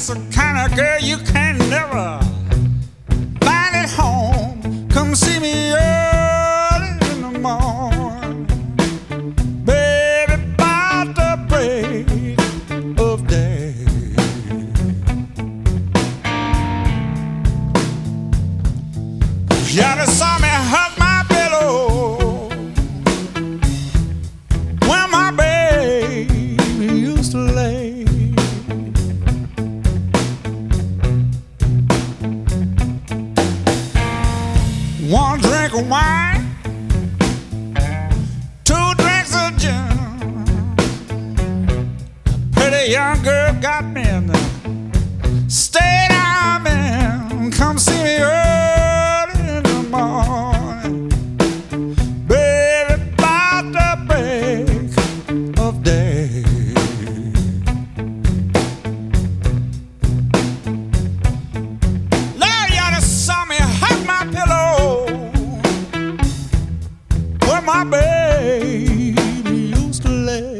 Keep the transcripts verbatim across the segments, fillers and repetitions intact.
That's the kind of girl you can never find at home. Come see me early in the morning, baby, about the break of day. You just saw me hug my pillow when my baby used to lay. One drink of wine, two drinks of gin. A pretty young girl got me in the state I'm in. Come see me early in the morning, baby, about the break of day. Lord, y'all just saw me hug my pillow where my baby used to lay.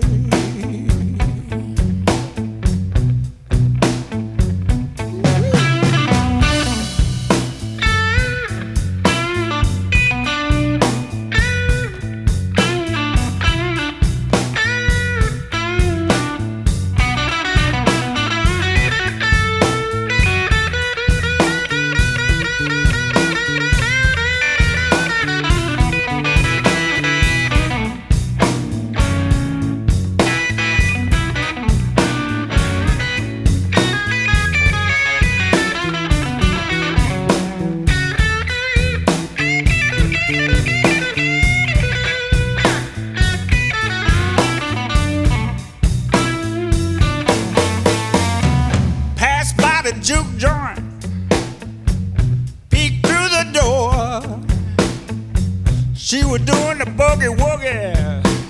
Passed by the juke joint, peeked through the door. She was doing the boogie woogie